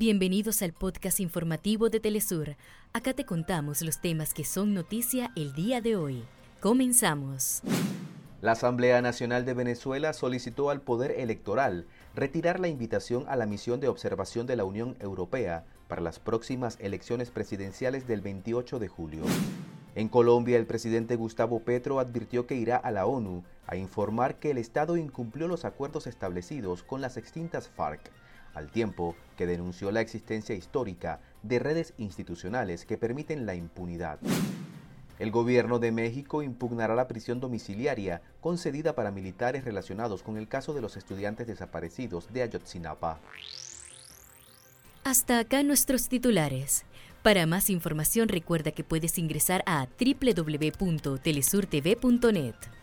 Bienvenidos al podcast informativo de Telesur. Acá te contamos los temas que son noticia el día de hoy. Comenzamos. La Asamblea Nacional de Venezuela solicitó al Poder Electoral retirar la invitación a la misión de observación de la Unión Europea para las próximas elecciones presidenciales del 28 de julio. En Colombia, el presidente Gustavo Petro advirtió que irá a la ONU a informar que el Estado incumplió los acuerdos establecidos con las extintas FARC, al tiempo que denunció la existencia histórica de redes institucionales que permiten la impunidad. El gobierno de México impugnará la prisión domiciliaria concedida para militares relacionados con el caso de los estudiantes desaparecidos de Ayotzinapa. Hasta acá nuestros titulares. Para más información recuerda que puedes ingresar a www.telesurtv.net.